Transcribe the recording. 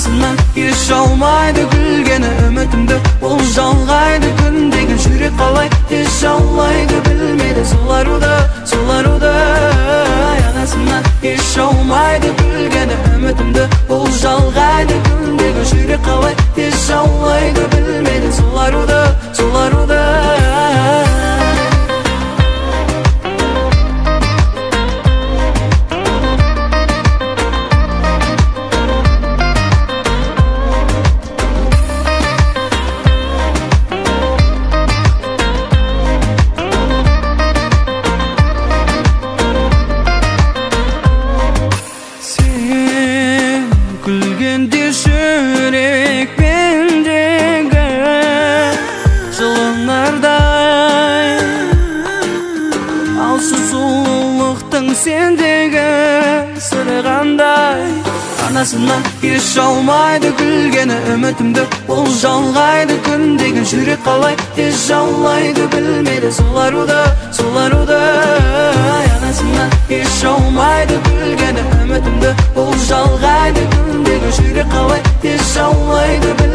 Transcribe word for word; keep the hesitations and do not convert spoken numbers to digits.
Anasından yaşamaydı gülgeni ümitimdi Ol жалғайды күн деген жүрек қалай тез жаулайды білмейді солар уды солар уды Anasından yaşamaydı gülgeni ümitimdi Ol жалғайды күн деген жүрек қалай тез жаулайды білмейді солар уды солар уды Sendегі сырғандай Анасынан yaşamaydı gülgені ümitimді Ол жалғайды күн деген жүрек қалай тез жаулайды білмейді солар уды солар уды Анасынан yaşamaydı gülgені ümitimді Ол жалғайды күн деген жүрек қалай тез жаулайды